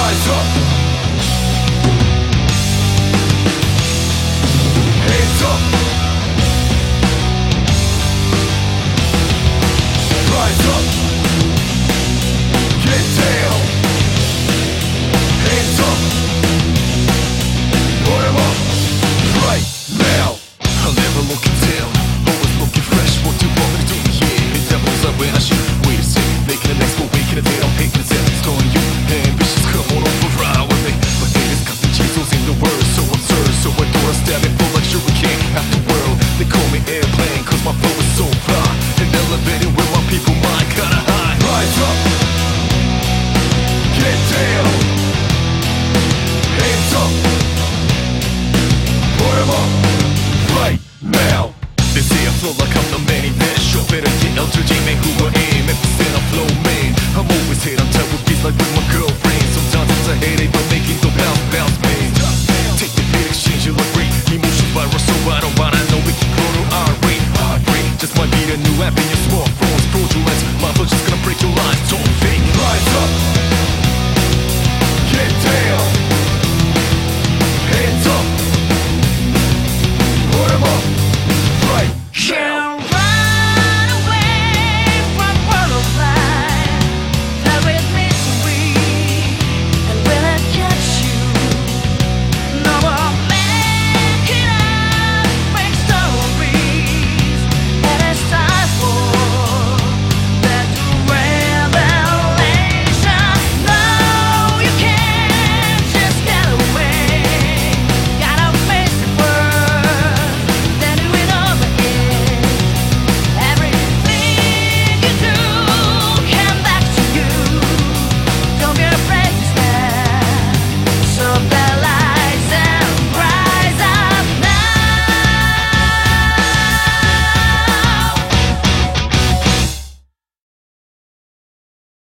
Rise up. Hands up. Rise up. Get down. Hands up. Put 'em up. Right now. I'm never looking down, always looking fresh. What do you want me to do? Yeah, hit that bullseye when I shoot. Wait a second, making the next move, making a date. I'm taking a second, scoring you. Ambitions come on over, ride with me. But then it's got the Jesus in the word, so absurd. So I do I stab it full like Shuriken. Half the world, they call me airplane, cause my flow is so fly. And elevating where my people mind kinda high. Rise up. Get down. Hands up. Put 'em up. Right now. They say I flow like I'm the man event. Show better get LJ man who I am. If they say I flow man, I'm always head on top with beats like with my girlfriend. Sometimes it's a headache, but making the bounce man. Take the beat, exchange it like great. Emotion virus, so I don't want. I know we can grow to our rate. Heartbreak, just might be a new app in your smartphones. Fraudulence, my flow just gonna break your lines. Don't fake. Rise up.